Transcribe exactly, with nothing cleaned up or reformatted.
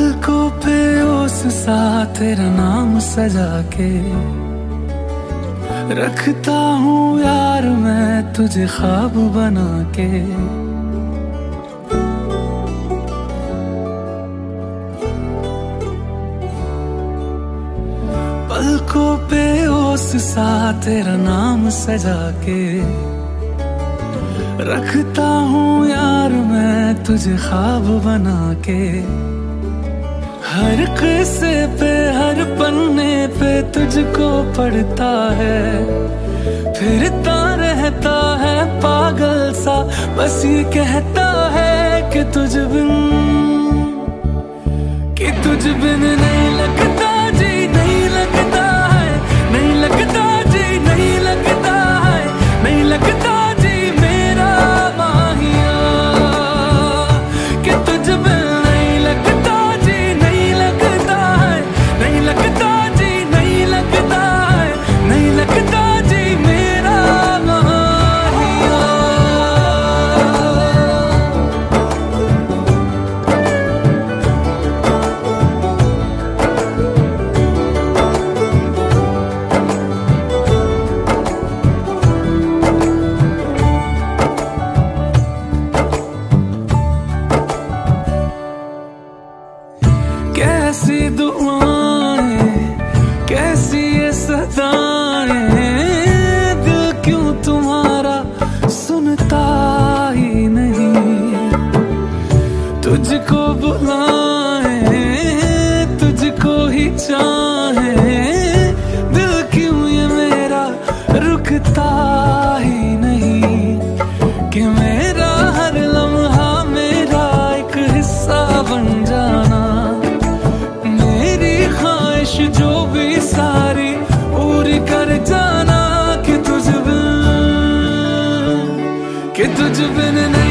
पलकों पे ओस सा तेरा नाम सजा के रखता हूँ यार मैं तुझे ख्वाब बना के। पलकों पे ओस सा तेरा नाम सजा के रखता हूँ यार मैं तुझे ख्वाब बना के। हर किस्से पे हर पन्ने पे तुझको पढ़ता है, फिरता रहता है पागल सा, बस ये कहता है कि तुझ बिन कि तुझ बिन नहीं लगता जी, नहीं लगता है, नहीं लगता जी, नहीं लगता है, नहीं लगता जी मेरा माहिया, कि तुझ बिन नहीं लगता जी, नहीं लगता है, नहीं लगता जी, नहीं लगता है, नहीं लगता जी मेरा माहिया। कैसी दुआएं कैसी ये सदाएं, दिल क्यों तुम्हारा सुनता ही नहीं। तुझको बुलाए तुझको ही चाहे, दिल क्यों ये मेरा रुकता ही नहीं। कि मेरा हर लम्हा मेरा एक हिस्सा बन जाना, जो भी सारी पूरी कर जाना, कि तुझ बिन कि तुझ बिन